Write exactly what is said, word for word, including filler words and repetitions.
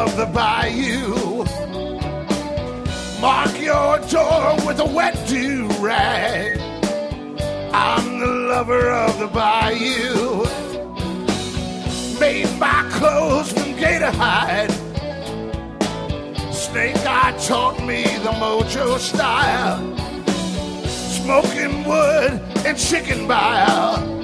of the bayou. Mark your door with a wet do-rag. I'm the lover of the bayou. Made my clothes from gator hide. Snake Eye taught me the mojo style. Smoking wood and chicken bile.